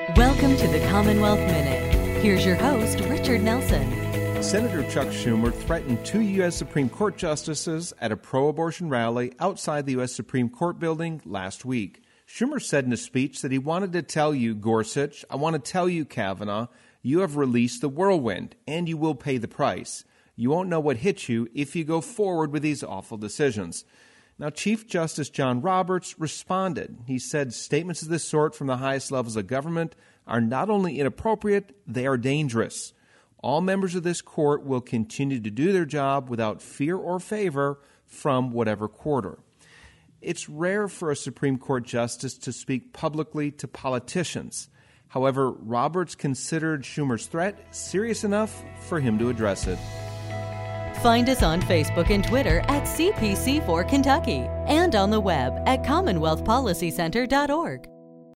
Welcome to the Commonwealth Minute. Here's your host, Richard Nelson. Senator Chuck Schumer threatened two U.S. Supreme Court justices at a pro-abortion rally outside the U.S. Supreme Court building last week. Schumer said in a speech that he wanted to tell you, Gorsuch, I want to tell you, Kavanaugh, you have released the whirlwind, and you will pay the price. You won't know what hits you if you go forward with these awful decisions. Now, Chief Justice John Roberts responded. He said statements of this sort from the highest levels of government are not only inappropriate, they are dangerous. All members of this court will continue to do their job without fear or favor from whatever quarter. It's rare for a Supreme Court justice to speak publicly to politicians. However, Roberts considered Schumer's threat serious enough for him to address it. Find us on Facebook and Twitter at CPC4 Kentucky and on the web at CommonwealthPolicyCenter.org.